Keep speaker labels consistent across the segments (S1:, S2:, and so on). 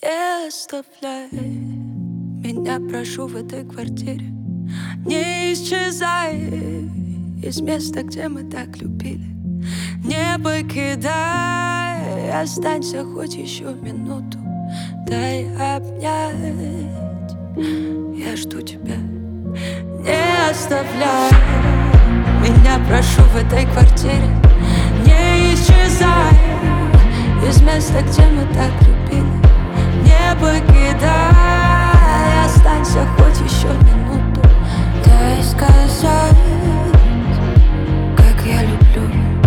S1: Не оставляй меня, прошу, в этой квартире. Не исчезай из места, где мы так любили. Не покидай, останься хоть еще минуту. Дай обнять, я жду тебя. Не оставляй меня, прошу, в этой квартире. Не исчезай из места, где мы так любили. Не покидай, останься хоть еще минуту. Дай сказать, как я люблю.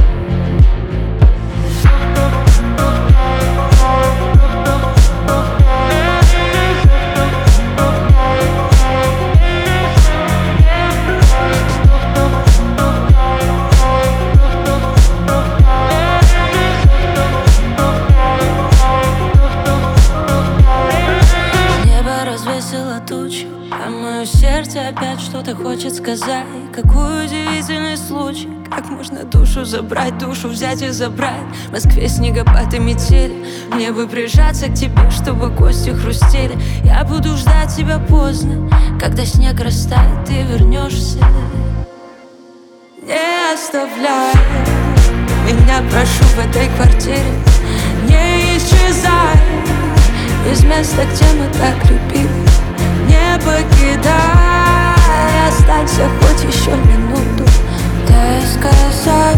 S1: Развесила тучу, а мое сердце опять что-то хочет сказать. Какой удивительный случай, как можно душу забрать, душу взять и забрать. В Москве снегопад и метели, мне бы прижаться к тебе, чтобы кости хрустели. Я буду ждать тебя поздно, когда снег растает, ты вернешься. Не оставляй меня, прошу, в этой квартире. Не исчезай из места, где мы так любили. Не покидай, останься хоть еще минуту. Дай сказать,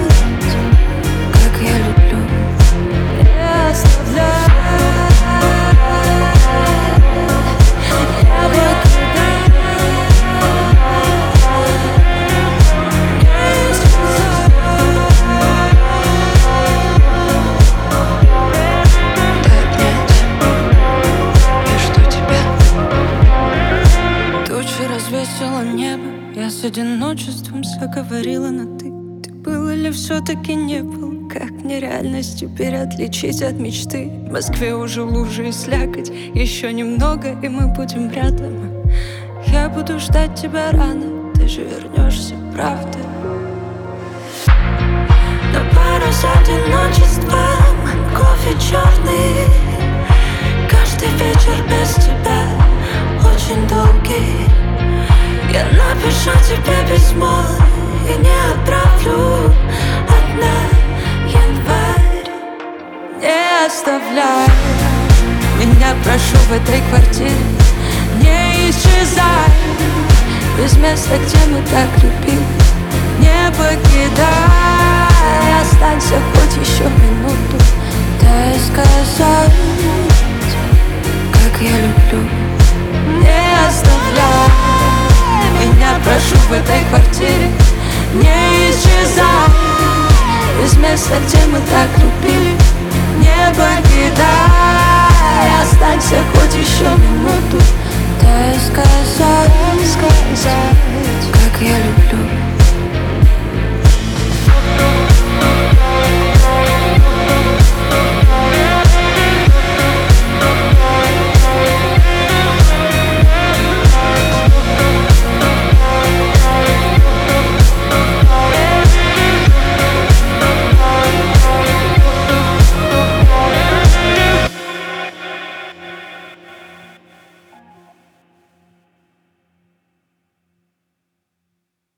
S1: как я люблю. Не оставляй, не покидай, не исчезай. Развесила небо, я с одиночеством заговорила на ты. Ты был или все-таки не был? Как мне реальность теперь отличить от мечты? В Москве уже лужи и слякоть, еще немного, и мы будем рядом. Я буду ждать тебя рано, ты же вернешься, правда? На пару с одиночеством, кофе черный. Каждый вечер без тебя очень долгий. Я напишу тебе письмо и не отправлю одна январь. Не оставляй меня, прошу, в этой квартире. Не исчезай из места, где мы так любили. Не покидай, останься хоть еще минуту. Дай сказать, как я люблю. Не оставляй меня, прошу, в этой квартире. Не исчезай из места, где мы так любили. Не покидай, останься хоть еще минуту. Дай сказать, как я люблю.